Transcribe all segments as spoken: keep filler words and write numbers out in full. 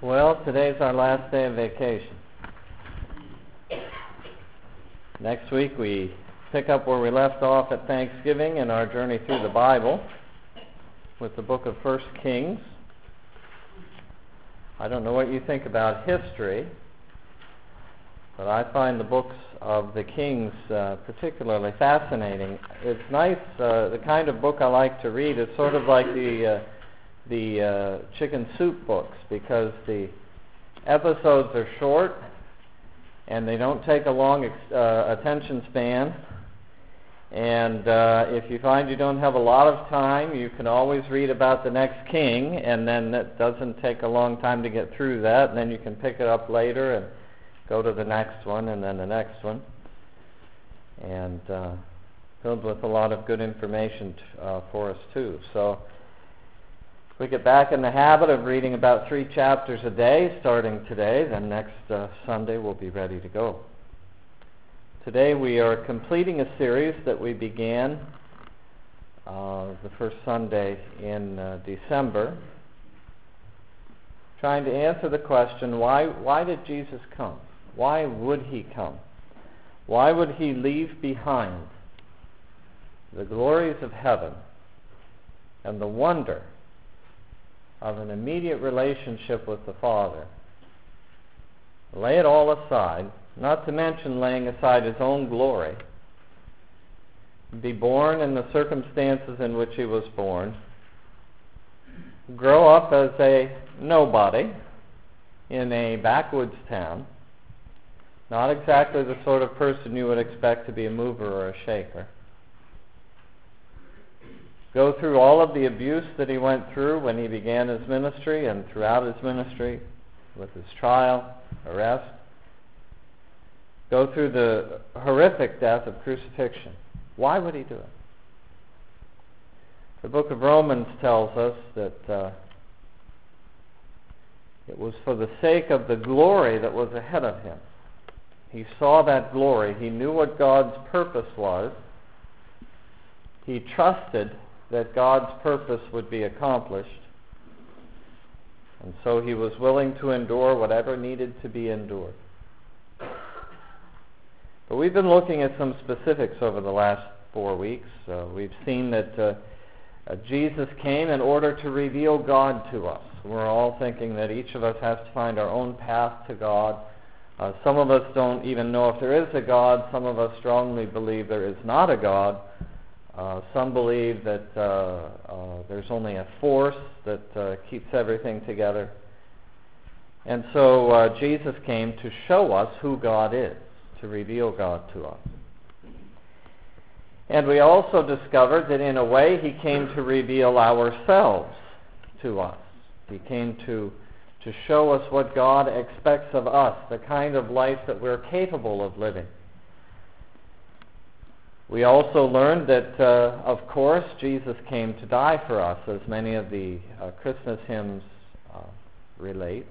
Well, today's our last day of vacation. Next week we pick up where we left off at Thanksgiving in our journey through the Bible with the book of First Kings. I don't know what you think about history, but I find the books of the Kings uh, particularly fascinating. It's nice, uh, the kind of book I like to read is sort of like the uh, the uh, chicken soup books, because the episodes are short and they don't take a long ex- uh, attention span. And uh, if you find you don't have a lot of time, you can always read about the next king, and then it doesn't take a long time to get through that, and then you can pick it up later and go to the next one and then the next one. And uh, filled with a lot of good information t- uh, for us too. So we get back in the habit of reading about three chapters a day starting today, then next uh, Sunday we'll be ready to go. Today we are completing a series that we began uh, the first Sunday in uh, December, trying to answer the question, why, why did Jesus come? Why would he come? Why would he leave behind the glories of heaven and the wonder of an immediate relationship with the Father, lay it all aside, not to mention laying aside his own glory, be born in the circumstances in which he was born, grow up as a nobody in a backwoods town, not exactly the sort of person you would expect to be a mover or a shaker, go through all of the abuse that he went through when he began his ministry and throughout his ministry, with his trial, arrest, go through the horrific death of crucifixion. Why would he do it? The book of Romans tells us that uh, it was for the sake of the glory that was ahead of him. He saw that glory. He knew what God's purpose was. He trusted that God's purpose would be accomplished. And so he was willing to endure whatever needed to be endured. But we've been looking at some specifics over the last four weeks. Uh, we've seen that uh, uh, Jesus came in order to reveal God to us. We're all thinking that each of us has to find our own path to God. Uh, some of us don't even know if there is a God. Some of us strongly believe there is not a God. Uh, some believe that uh, uh, there's only a force that uh, keeps everything together. And so uh, Jesus came to show us who God is, to reveal God to us. And we also discovered that in a way he came to reveal ourselves to us. He came to, to show us what God expects of us, the kind of life that we're capable of living. We also learned that, uh, of course, Jesus came to die for us, as many of the uh, Christmas hymns uh, relate,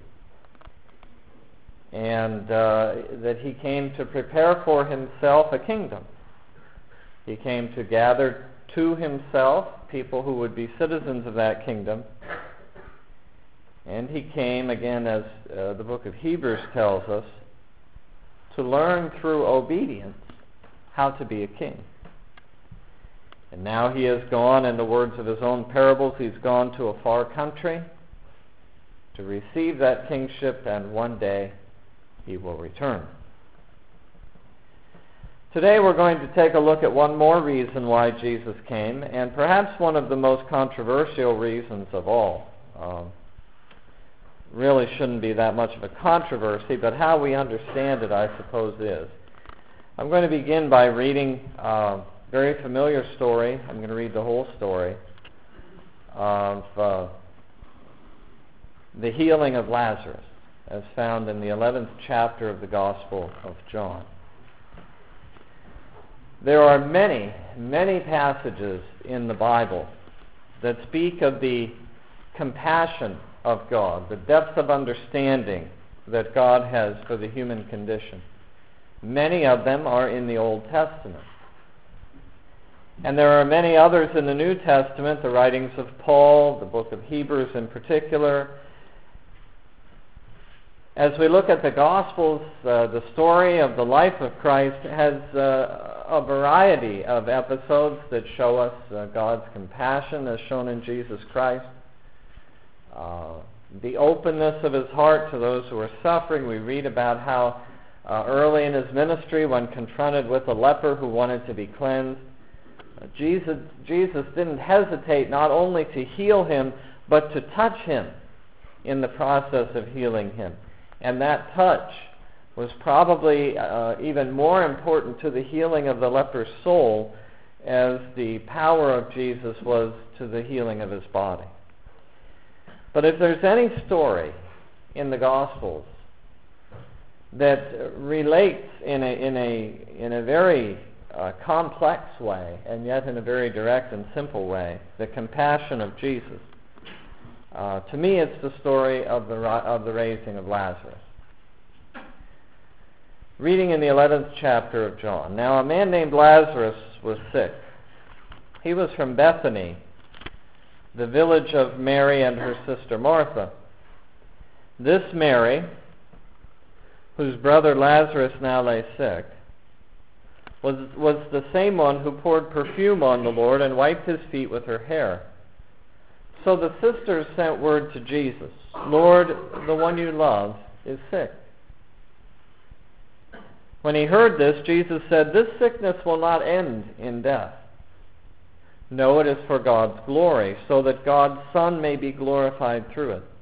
and uh, that he came to prepare for himself a kingdom. He came to gather to himself people who would be citizens of that kingdom, and he came, again, as uh, the book of Hebrews tells us, to learn through obedience how to be a king. And now he has gone, in the words of his own parables, he's gone to a far country to receive that kingship, and one day he will return. Today we're going to take a look at one more reason why Jesus came, and perhaps one of the most controversial reasons of all. Um, really shouldn't be that much of a controversy, but how we understand it, I suppose, is. I'm going to begin by reading a very familiar story. I'm going to read the whole story of uh, the healing of Lazarus, as found in the eleventh chapter of the Gospel of John. There are many, many passages in the Bible that speak of the compassion of God, the depth of understanding that God has for the human condition. Many of them are in the Old Testament. And there are many others in the New Testament, the writings of Paul, the book of Hebrews in particular, as we look at the Gospels, uh, the story of the life of Christ has uh, a variety of episodes that show us uh, God's compassion as shown in Jesus Christ. Uh, the openness of his heart to those who are suffering. We read about how uh, early in his ministry, when confronted with a leper who wanted to be cleansed, uh, Jesus, Jesus didn't hesitate not only to heal him, but to touch him in the process of healing him. And that touch was probably uh, even more important to the healing of the leper's soul as the power of Jesus was to the healing of his body. But if there's any story in the Gospels that relates in a, in a, in a very uh, complex way, and yet in a very direct and simple way, the compassion of Jesus, Uh, to me, it's the story of the of the raising of Lazarus. Reading in the eleventh chapter of John. Now, a man named Lazarus was sick. He was from Bethany, the village of Mary and her sister Martha. This Mary, whose brother Lazarus now lay sick, was was the same one who poured perfume on the Lord and wiped his feet with her hair. So the sisters sent word to Jesus, "Lord, the one you love is sick." When he heard this, Jesus said, "This sickness will not end in death. No, it is for God's glory, so that God's Son may be glorified through it."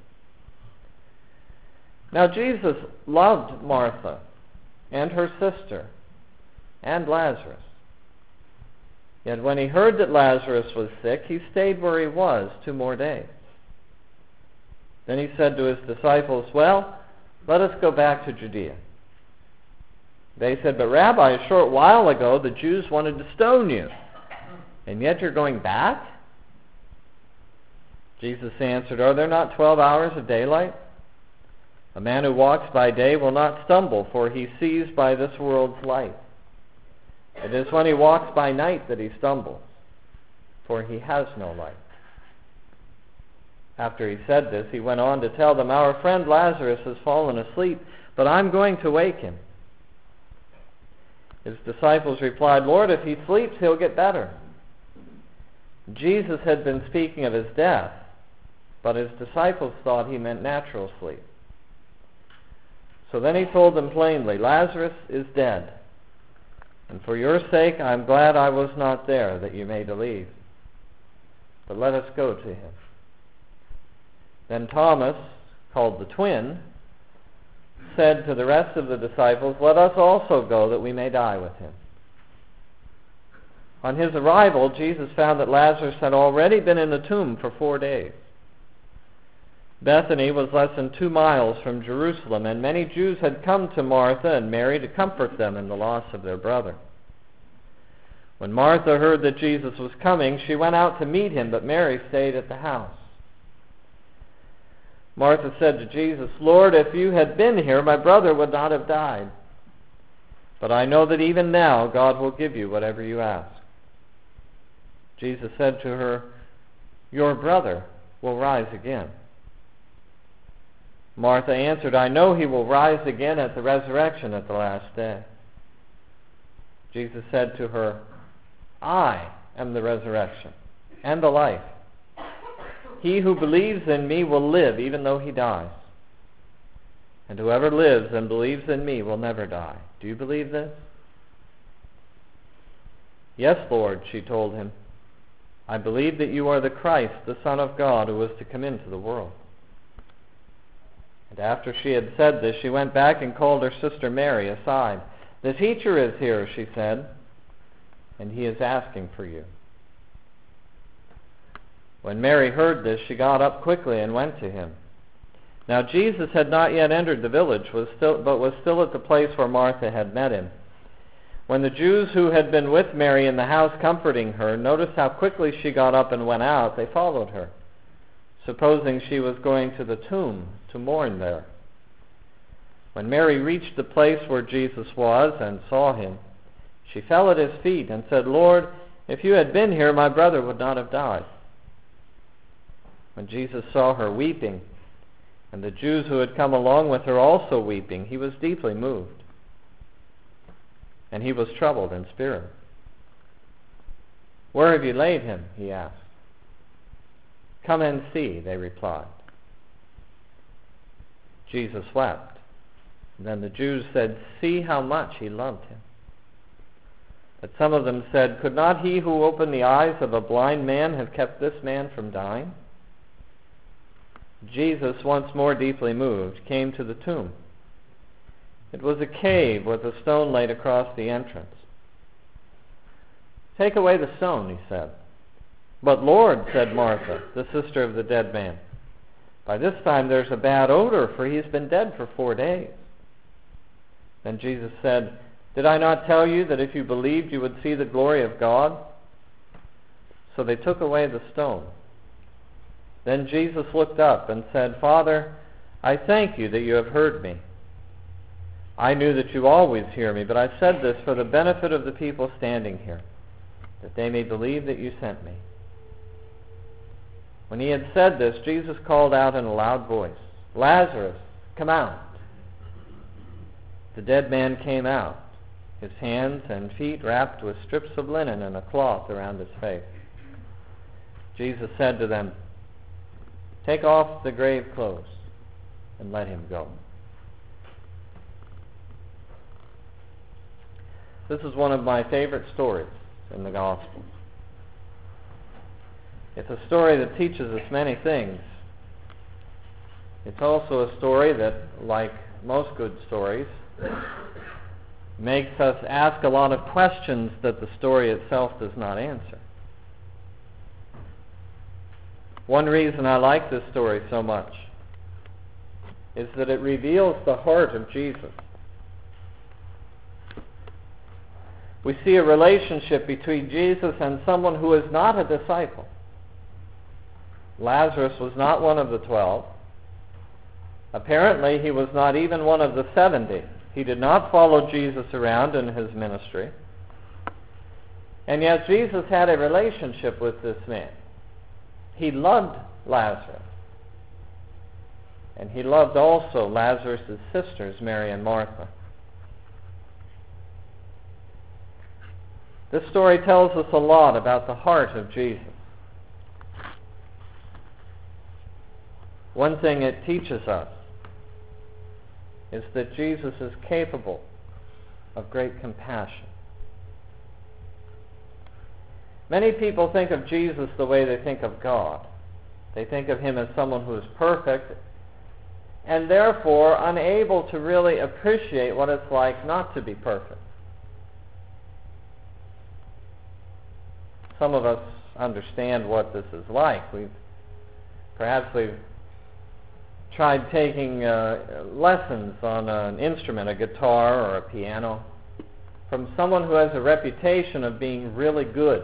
Now Jesus loved Martha and her sister and Lazarus. Yet when he heard that Lazarus was sick, he stayed where he was two more days. Then he said to his disciples, "Well, let us go back to Judea." They said, "But Rabbi, a short while ago the Jews wanted to stone you, and yet you're going back?" Jesus answered, "Are there not twelve hours of daylight? A man who walks by day will not stumble, for he sees by this world's light. It is when he walks by night that he stumbles, for he has no light." After he said this, he went on to tell them, "Our friend Lazarus has fallen asleep, but I'm going to wake him." His disciples replied, "Lord, if he sleeps, he'll get better." Jesus had been speaking of his death, but his disciples thought he meant natural sleep. So then he told them plainly, "Lazarus is dead. And for your sake I am glad I was not there, that you may believe. But let us go to him." Then Thomas, called the twin, said to the rest of the disciples, "Let us also go, that we may die with him." On his arrival, Jesus found that Lazarus had already been in the tomb for four days. Bethany was less than two miles from Jerusalem, and many Jews had come to Martha and Mary to comfort them in the loss of their brother. When Martha heard that Jesus was coming, she went out to meet him, but Mary stayed at the house. Martha said to Jesus, "Lord, if you had been here, my brother would not have died. But I know that even now God will give you whatever you ask." Jesus said to her, "Your brother will rise again." Martha answered, "I know he will rise again at the resurrection at the last day." Jesus said to her, "I am the resurrection and the life. He who believes in me will live even though he dies. And whoever lives and believes in me will never die. Do you believe this?" "Yes, Lord," she told him. "I believe that you are the Christ, the Son of God, who was to come into the world." And after she had said this, she went back and called her sister Mary aside. "The teacher is here," she said, "and he is asking for you." When Mary heard this, she got up quickly and went to him. Now Jesus had not yet entered the village, was still, but was still at the place where Martha had met him. When the Jews who had been with Mary in the house comforting her noticed how quickly she got up and went out, they followed her, supposing she was going to the tomb to mourn there. When Mary reached the place where Jesus was and saw him, she fell at his feet and said, "Lord, if you had been here, my brother would not have died." When Jesus saw her weeping, and the Jews who had come along with her also weeping, he was deeply moved, and he was troubled in spirit. "Where have you laid him?" he asked. "Come and see," they replied. Jesus wept. Then the Jews said, "See how much he loved him." But some of them said, "Could not he who opened the eyes of a blind man have kept this man from dying?" Jesus, once more deeply moved, came to the tomb. It was a cave with a stone laid across the entrance. "Take away the stone," he said. "But Lord," said Martha, the sister of the dead man, "by this time there's a bad odor, for he has been dead for four days." Then Jesus said, "Did I not tell you that if you believed you would see the glory of God?" So they took away the stone. Then Jesus looked up and said, "Father, I thank you that you have heard me. I knew that you always hear me, but I said this for the benefit of the people standing here, that they may believe that you sent me." When he had said this, Jesus called out in a loud voice, "Lazarus, come out." The dead man came out, his hands and feet wrapped with strips of linen and a cloth around his face. Jesus said to them, "Take off the grave clothes and let him go." This is one of my favorite stories in the Gospel. It's a story that teaches us many things. It's also a story that, like most good stories, makes us ask a lot of questions that the story itself does not answer. One reason I like this story so much is that it reveals the heart of Jesus. We see a relationship between Jesus and someone who is not a disciple. Lazarus was not one of the twelve. Apparently, he was not even one of the seventy. He did not follow Jesus around in his ministry. And yet Jesus had a relationship with this man. He loved Lazarus. And he loved also Lazarus' sisters, Mary and Martha. This story tells us a lot about the heart of Jesus. One thing it teaches us is that Jesus is capable of great compassion. Many people think of Jesus the way they think of God. They think of him as someone who is perfect and therefore unable to really appreciate what it's like not to be perfect. Some of us understand what this is like. We've perhaps we've tried taking uh, lessons on an instrument, a guitar or a piano, from someone who has a reputation of being really good.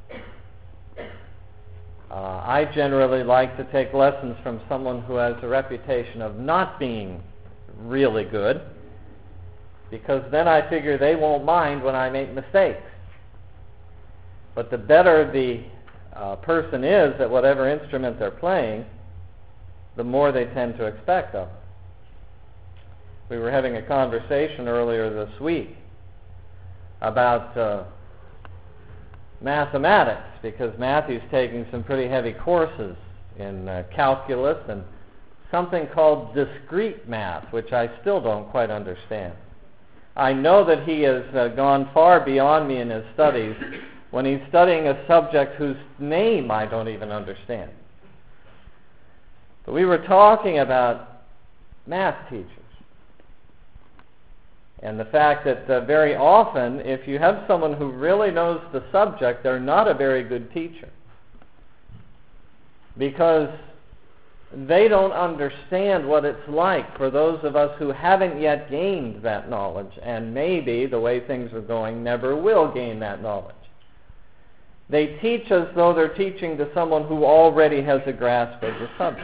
Uh, I generally like to take lessons from someone who has a reputation of not being really good, because then I figure they won't mind when I make mistakes. But the better the uh, person is at whatever instrument they're playing, the more they tend to expect of them. We were having a conversation earlier this week about uh, mathematics, because Matthew's taking some pretty heavy courses in uh, calculus and something called discrete math, which I still don't quite understand. I know that he has uh, gone far beyond me in his studies when he's studying a subject whose name I don't even understand. But we were talking about math teachers and the fact that uh, very often, if you have someone who really knows the subject, they're not a very good teacher, because they don't understand what it's like for those of us who haven't yet gained that knowledge, and maybe, the way things are going, never will gain that knowledge. They teach as though they're teaching to someone who already has a grasp of the subject.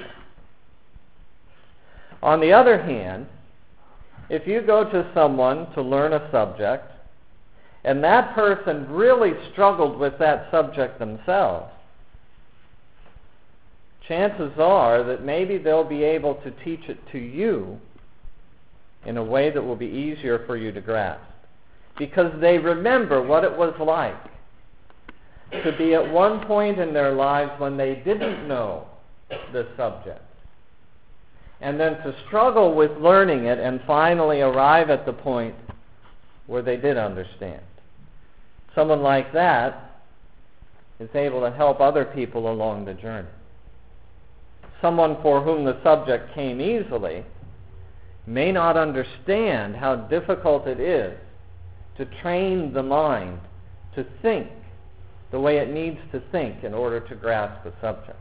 On the other hand, if you go to someone to learn a subject, and that person really struggled with that subject themselves, chances are that maybe they'll be able to teach it to you in a way that will be easier for you to grasp, because they remember what it was like to be at one point in their lives when they didn't know the subject, and then to struggle with learning it and finally arrive at the point where they did understand. Someone like that is able to help other people along the journey. Someone for whom the subject came easily may not understand how difficult it is to train the mind to think the way it needs to think in order to grasp the subject.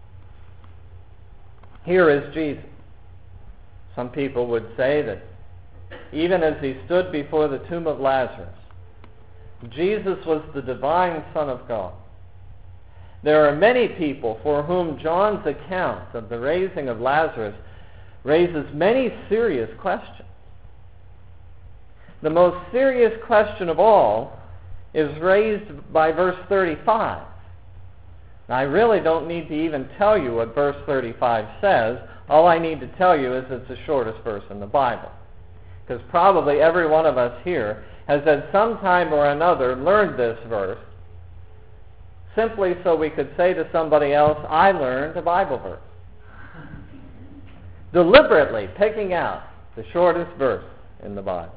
Here is Jesus. Some people would say that even as he stood before the tomb of Lazarus, Jesus was the divine Son of God. There are many people for whom John's account of the raising of Lazarus raises many serious questions. The most serious question of all is raised by verse thirty-five. Now, I really don't need to even tell you what verse thirty-five says. All I need to tell you is it's the shortest verse in the Bible, because probably every one of us here has at some time or another learned this verse simply so we could say to somebody else, I learned a Bible verse. Deliberately picking out the shortest verse in the Bible.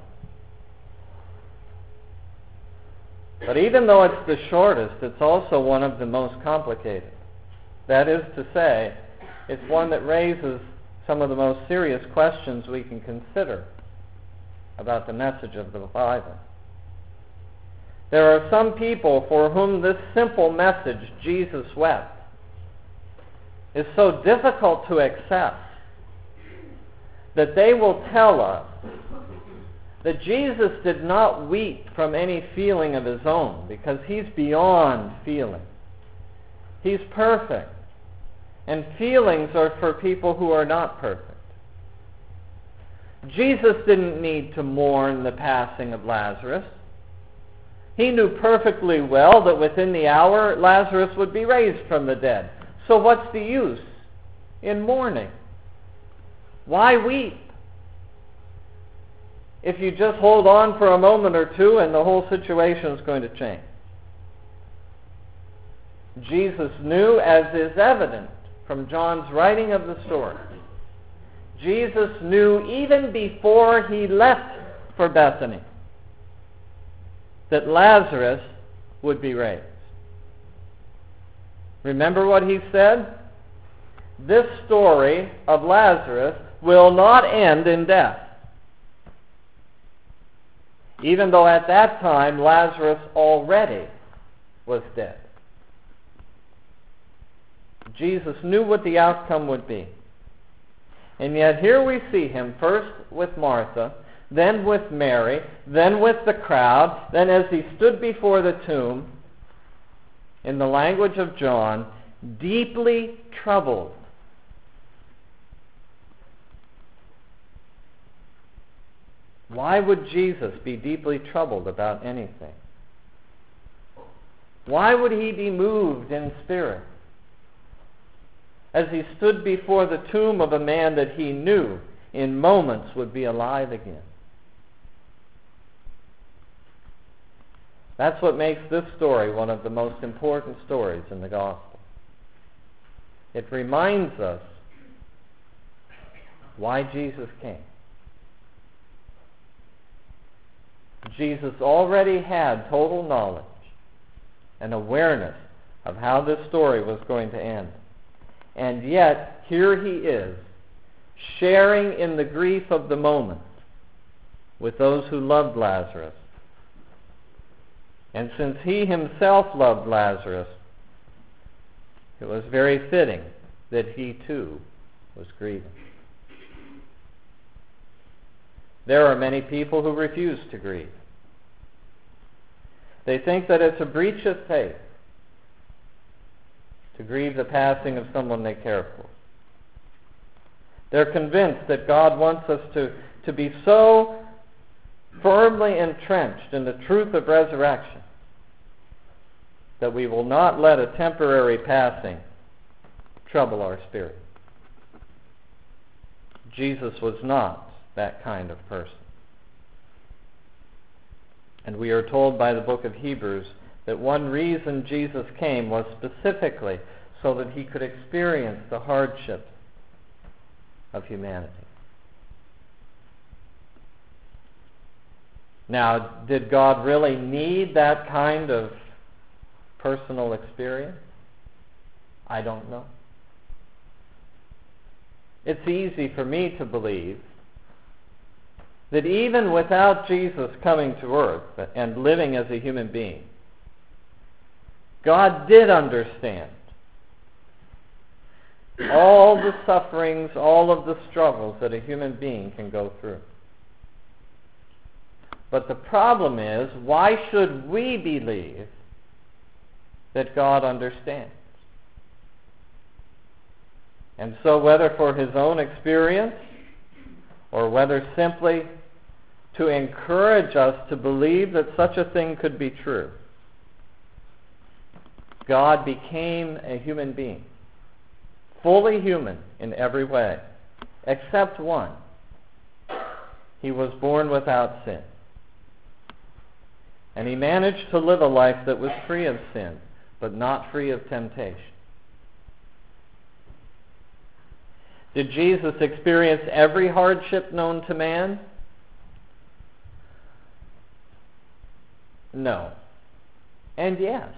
But even though it's the shortest, it's also one of the most complicated. That is to say, it's one that raises some of the most serious questions we can consider about the message of the Bible. There are some people for whom this simple message, Jesus wept, is so difficult to accept that they will tell us that Jesus did not weep from any feeling of his own, because he's beyond feeling. He's perfect. And feelings are for people who are not perfect. Jesus didn't need to mourn the passing of Lazarus. He knew perfectly well that within the hour Lazarus would be raised from the dead. So what's the use in mourning? Why weep? If you just hold on for a moment or two and the whole situation is going to change. Jesus knew, as is evident from John's writing of the story, Jesus knew even before he left for Bethany that Lazarus would be raised. Remember what he said? This story of Lazarus will not end in death. Even though at that time Lazarus already was dead. Jesus knew what the outcome would be. And yet here we see him first with Martha, then with Mary, then with the crowd, then as he stood before the tomb, in the language of John, deeply troubled. Why would Jesus be deeply troubled about anything? Why would he be moved in spirit as he stood before the tomb of a man that he knew in moments would be alive again? That's what makes this story one of the most important stories in the Gospel. It reminds us why Jesus came. Jesus already had total knowledge and awareness of how this story was going to end. And yet, here he is, sharing in the grief of the moment with those who loved Lazarus. And since he himself loved Lazarus, it was very fitting that he too was grieving. There are many people who refuse to grieve. They think that it's a breach of faith to grieve the passing of someone they care for. They're convinced that God wants us to, to be so firmly entrenched in the truth of resurrection that we will not let a temporary passing trouble our spirit. Jesus was not that kind of person. And we are told by the book of Hebrews that one reason Jesus came was specifically so that he could experience the hardships of humanity. Now, did God really need that kind of personal experience? I don't know. It's easy for me to believe that even without Jesus coming to earth and living as a human being, God did understand all the sufferings, all of the struggles that a human being can go through. But the problem is, why should we believe that God understands? And so whether for his own experience or whether simply to encourage us to believe that such a thing could be true, God became a human being, fully human in every way, except one. He was born without sin. And he managed to live a life that was free of sin, but not free of temptation. Did Jesus experience every hardship known to man? No. And yes.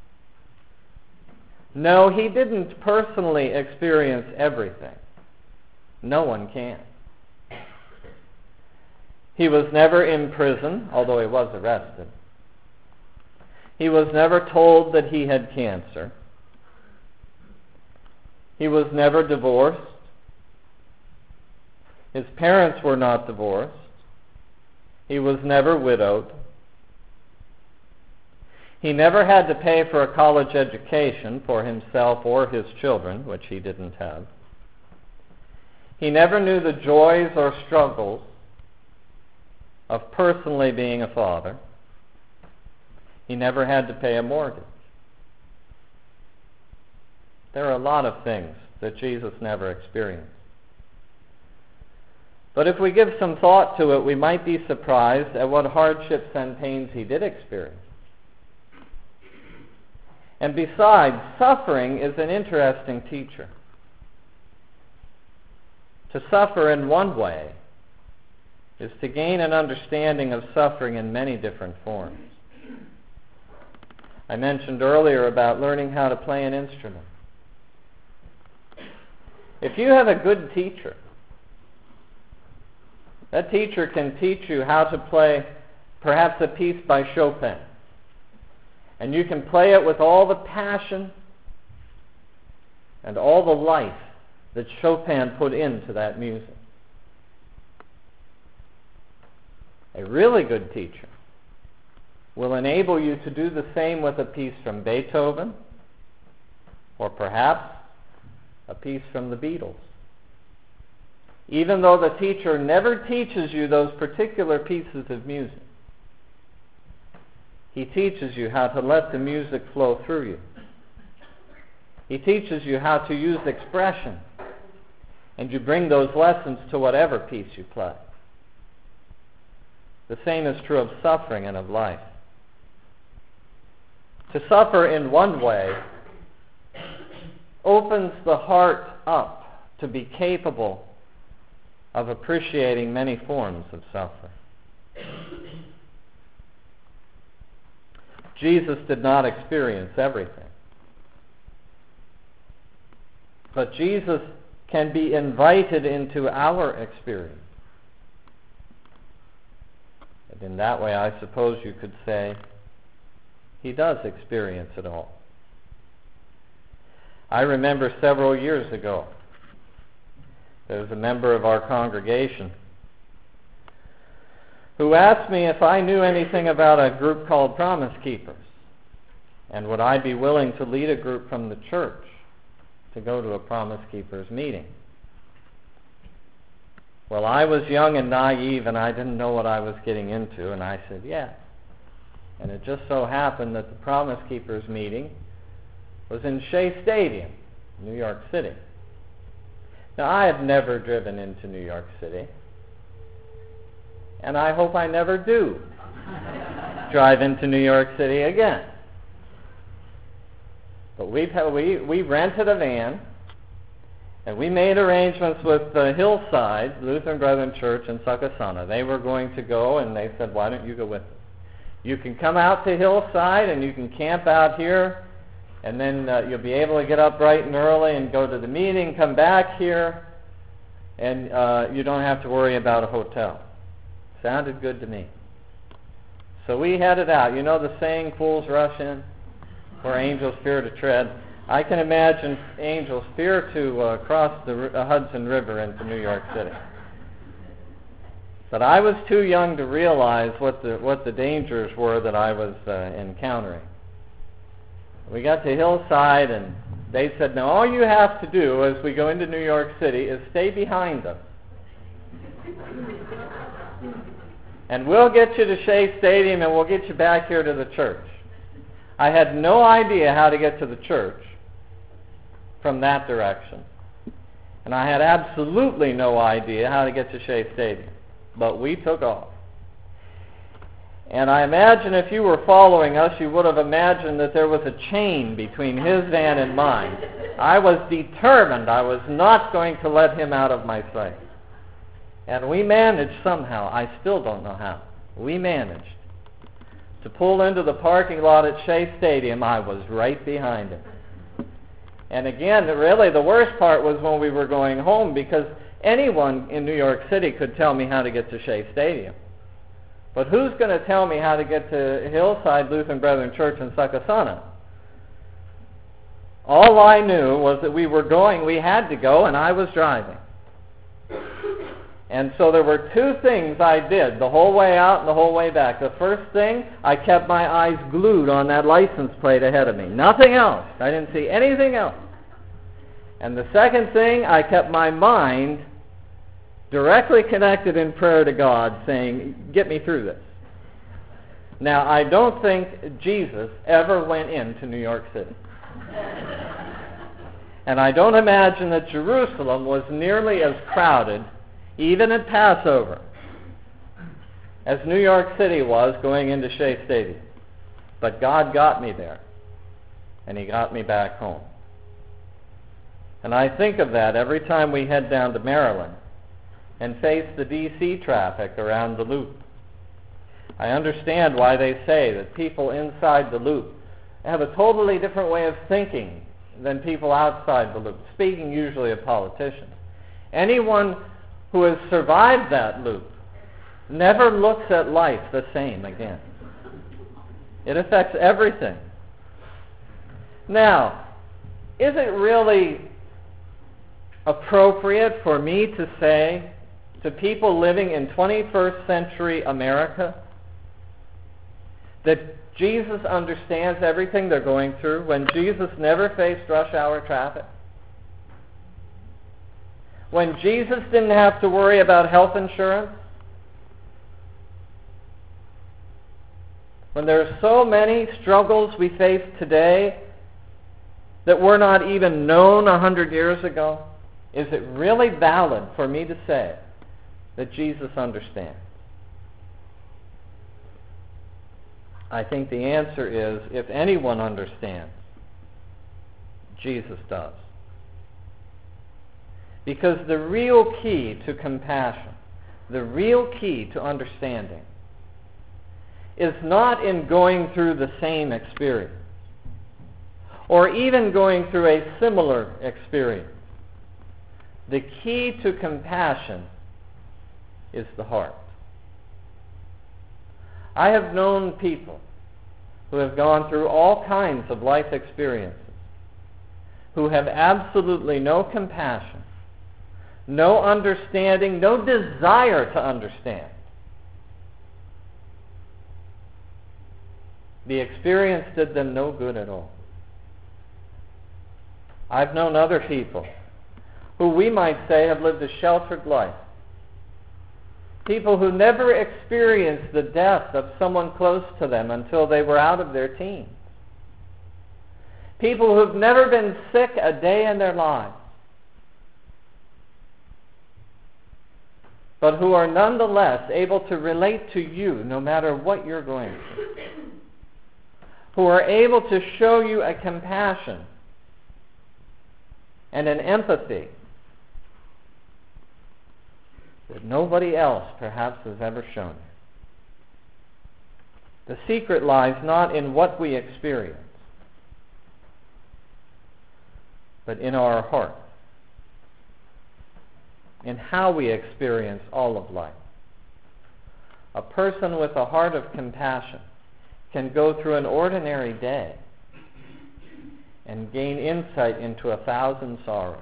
No, he didn't personally experience everything. No one can. He was never in prison, although he was arrested. He was never told that he had cancer. He was never divorced. His parents were not divorced. He was never widowed. He never had to pay for a college education for himself or his children, which he didn't have. He never knew the joys or struggles of personally being a father. He never had to pay a mortgage. There are a lot of things that Jesus never experienced. But if we give some thought to it, we might be surprised at what hardships and pains he did experience. And besides, suffering is an interesting teacher. To suffer in one way is to gain an understanding of suffering in many different forms. I mentioned earlier about learning how to play an instrument. If you have a good teacher, that teacher can teach you how to play perhaps a piece by Chopin. And you can play it with all the passion and all the life that Chopin put into that music. A really good teacher will enable you to do the same with a piece from Beethoven or perhaps a piece from the Beatles. Even though the teacher never teaches you those particular pieces of music, he teaches you how to let the music flow through you. He teaches you how to use expression, and you bring those lessons to whatever piece you play. The same is true of suffering and of life. To suffer in one way opens the heart up to be capable of appreciating many forms of suffering. Jesus did not experience everything. But Jesus can be invited into our experience. And in that way, I suppose you could say, he does experience it all. I remember several years ago, there was a member of our congregation who asked me if I knew anything about a group called Promise Keepers, and would I be willing to lead a group from the church to go to a Promise Keepers meeting. Well, I was young and naive, and I didn't know what I was getting into, and I said, yeah. And it just so happened that the Promise Keepers meeting was in Shea Stadium, New York City. Now, I have never driven into New York City, and I hope I never do drive into New York City again. But we've had, we, we rented a van, and we made arrangements with the Hillside Lutheran Brethren Church in Succossana. They were going to go, and they said, why don't you go with us? You can come out to Hillside, and you can camp out here, and then uh, you'll be able to get up bright and early and go to the meeting, come back here, and uh, you don't have to worry about a hotel. Sounded good to me. So we headed out. You know the saying, fools rush in, where angels fear to tread. I can imagine angels fear to uh, cross the uh, Hudson River into New York City. But I was too young to realize what the what the dangers were that I was uh, encountering. We got to Hillside, and they said, now all you have to do as we go into New York City is stay behind us. And we'll get you to Shea Stadium, and we'll get you back here to the church. I had no idea how to get to the church from that direction. And I had absolutely no idea how to get to Shea Stadium. But we took off. And I imagine if you were following us, you would have imagined that there was a chain between his van and mine. I was determined I was not going to let him out of my sight. And we managed somehow, I still don't know how, we managed to pull into the parking lot at Shea Stadium. I was right behind him. And again, really the worst part was when we were going home, because anyone in New York City could tell me how to get to Shea Stadium. But who's going to tell me how to get to Hillside Lutheran Brethren Church in Succossana? All I knew was that we were going, we had to go, and I was driving. And so there were two things I did the whole way out and the whole way back. The first thing, I kept my eyes glued on that license plate ahead of me. Nothing else. I didn't see anything else. And the second thing, I kept my mind directly connected in prayer to God, saying, get me through this. Now, I don't think Jesus ever went into New York City. And I don't imagine that Jerusalem was nearly as crowded, even at Passover, as New York City was going into Shea Stadium. But God got me there, and he got me back home. And I think of that every time we head down to Maryland and face the D C traffic around the Loop. I understand why they say that people inside the Loop have a totally different way of thinking than people outside the Loop, speaking usually of politicians. Anyone who has survived that loop never looks at life the same again. It affects everything. Now, is it really appropriate for me to say to people living in twenty-first century America that Jesus understands everything they're going through when Jesus never faced rush hour traffic? When Jesus didn't have to worry about health insurance? When there are so many struggles we face today that were not even known a hundred years ago? Is it really valid for me to say that Jesus understands? I think the answer is, if anyone understands, Jesus does. Because the real key to compassion, the real key to understanding, is not in going through the same experience, or even going through a similar experience. The key to compassion is the heart. I have known people who have gone through all kinds of life experiences who have absolutely no compassion, no understanding, no desire to understand. The experience did them no good at all. I've known other people who we might say have lived a sheltered life. People who never experienced the death of someone close to them until they were out of their teens. People who've never been sick a day in their lives, but who are nonetheless able to relate to you no matter what you're going through. Who are able to show you a compassion and an empathy that nobody else perhaps has ever shown you. The secret lies not in what we experience, but in our heart, in how we experience all of life. A person with a heart of compassion can go through an ordinary day and gain insight into a thousand sorrows,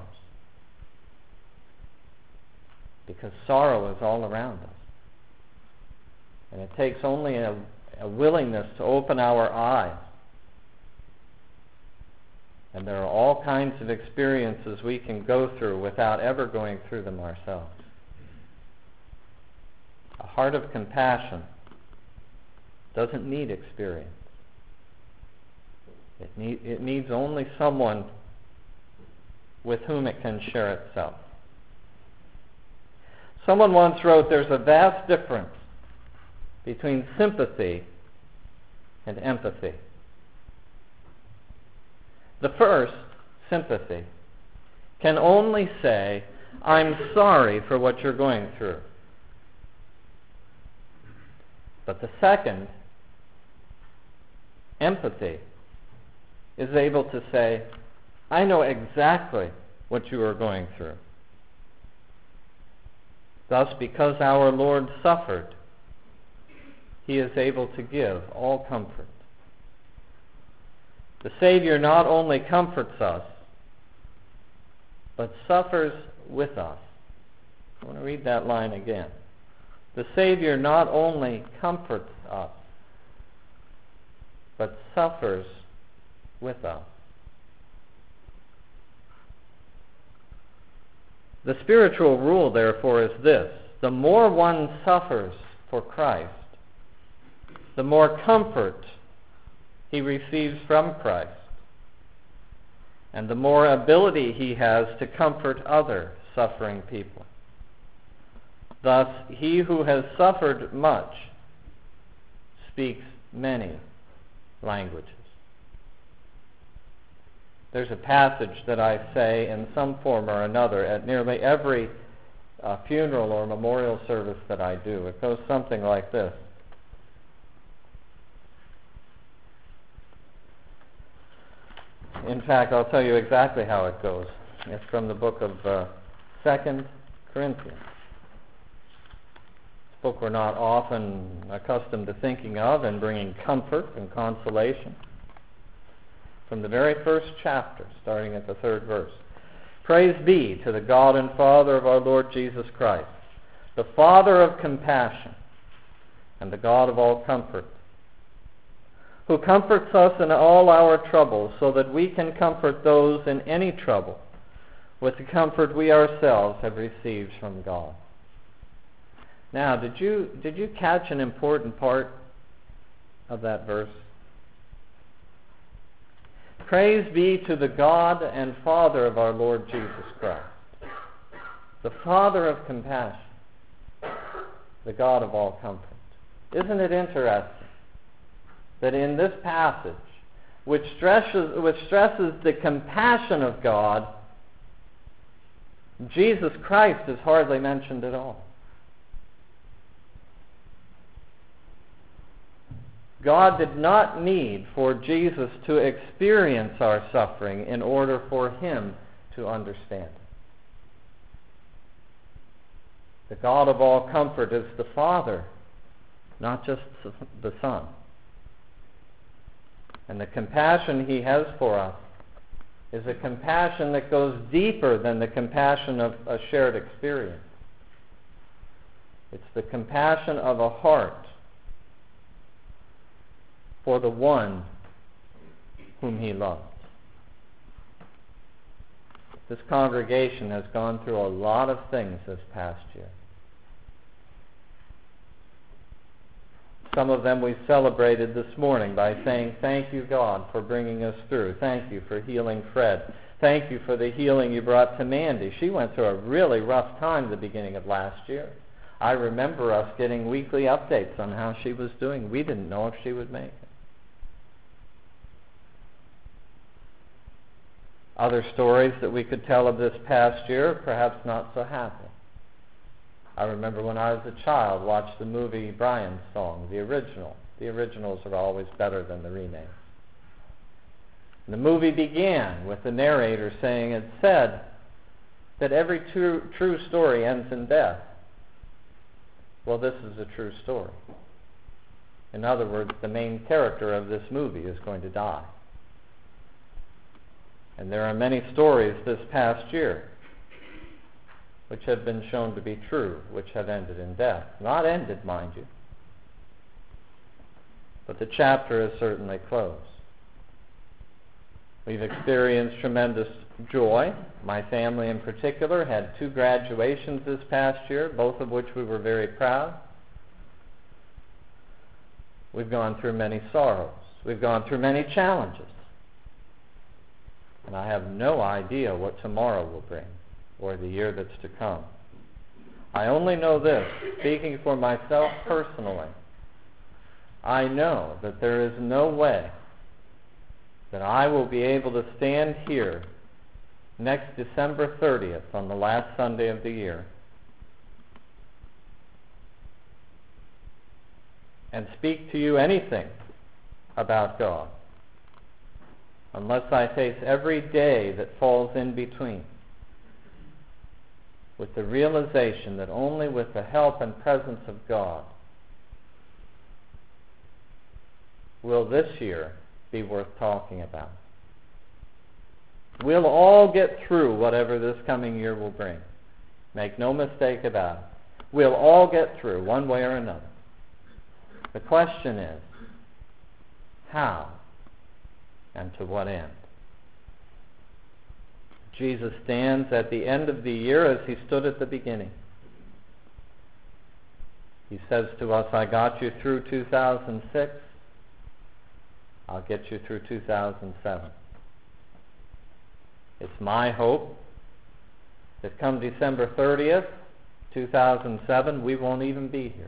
because sorrow is all around us. And it takes only a, a willingness to open our eyes. And there are all kinds of experiences we can go through without ever going through them ourselves. A heart of compassion doesn't need experience. It, need, it needs only someone with whom it can share itself. Someone once wrote, there's a vast difference between sympathy and empathy. The first, sympathy, can only say, I'm sorry for what you're going through. But the second, empathy, is able to say, I know exactly what you are going through. Thus, because our Lord suffered, he is able to give all comfort. The Savior not only comforts us, but suffers with us. I want to read that line again. The Savior not only comforts us, but suffers with us. The spiritual rule, therefore, is this: the more one suffers for Christ, the more comfort he receives from Christ, and the more ability he has to comfort other suffering people. Thus, he who has suffered much speaks many languages. There's a passage that I say in some form or another at nearly every uh, funeral or memorial service that I do. It goes something like this. In fact, I'll tell you exactly how it goes. It's from the book of uh, Second Corinthians. This book we're not often accustomed to thinking of and bringing comfort and consolation. From the very first chapter, starting at the third verse. Praise be to the God and Father of our Lord Jesus Christ, the Father of compassion and the God of all comfort, who comforts us in all our troubles, so that we can comfort those in any trouble with the comfort we ourselves have received from God. Now, did you did you catch an important part of that verse? Praise be to the God and Father of our Lord Jesus Christ, the Father of compassion, the God of all comfort. Isn't it interesting that in this passage, which stresses, which stresses the compassion of God, Jesus Christ is hardly mentioned at all? God did not need for Jesus to experience our suffering in order for him to understand it. The God of all comfort is the Father, not just the Son. And the compassion he has for us is a compassion that goes deeper than the compassion of a shared experience. It's the compassion of a heart for the one whom he loves. This congregation has gone through a lot of things this past year. Some of them we celebrated this morning by saying, thank you, God, for bringing us through. Thank you for healing Fred. Thank you for the healing you brought to Mandy. She went through a really rough time at the beginning of last year. I remember us getting weekly updates on how she was doing. We didn't know if she would make it. Other stories that we could tell of this past year, perhaps not so happy. I remember when I was a child, watched the movie Brian's Song, the original. The originals are always better than the remakes. The movie began with the narrator saying, it said that every true, true story ends in death. Well, this is a true story. In other words, the main character of this movie is going to die. And there are many stories this past year which have been shown to be true, which have ended in death. Not ended, mind you. But the chapter is certainly closed. We've experienced tremendous joy. My family in particular had two graduations this past year, both of which we were very proud. We've gone through many sorrows. We've gone through many challenges. And I have no idea what tomorrow will bring, or the year that's to come. I only know this, speaking for myself personally, I know that there is no way that I will be able to stand here next December thirtieth on the last Sunday of the year and speak to you anything about God unless I face every day that falls in between with the realization that only with the help and presence of God will this year be worth talking about. We'll all get through whatever this coming year will bring. Make no mistake about it. We'll all get through one way or another. The question is, how and to what end? Jesus stands at the end of the year as he stood at the beginning. He says to us, I got you through two thousand six. I'll get you through two thousand seven. It's my hope that come December thirtieth, two thousand seven, we won't even be here.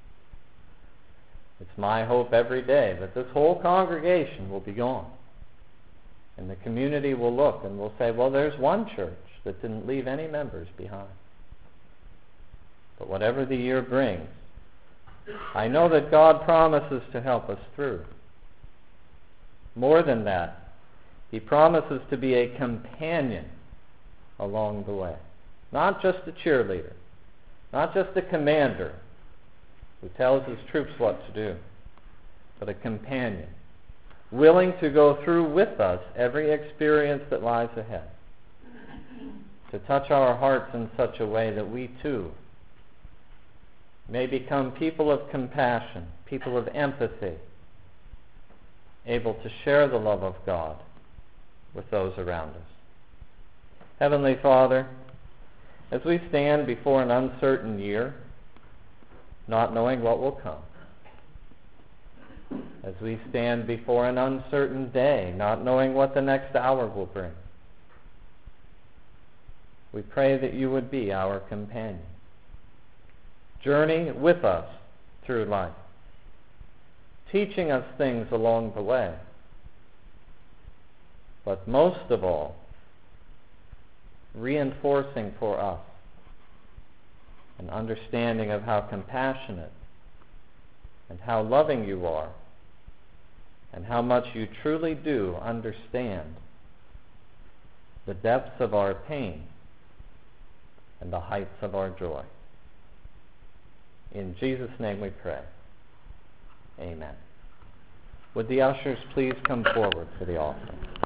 It's my hope every day that this whole congregation will be gone. And the community will look and will say, well, there's one church that didn't leave any members behind. But whatever the year brings, I know that God promises to help us through. More than that, he promises to be a companion along the way. Not just a cheerleader, not just a commander who tells his troops what to do, but a companion, willing to go through with us every experience that lies ahead, to touch our hearts in such a way that we too may become people of compassion, people of empathy, able to share the love of God with those around us. Heavenly Father, as we stand before an uncertain year, not knowing what will come, as we stand before an uncertain day, not knowing what the next hour will bring, we pray that you would be our companion. Journey with us through life, teaching us things along the way, but most of all, reinforcing for us an understanding of how compassionate and how loving you are, and how much you truly do understand the depths of our pain and the heights of our joy. In Jesus' name we pray. Amen. Would the ushers please come forward for the offering?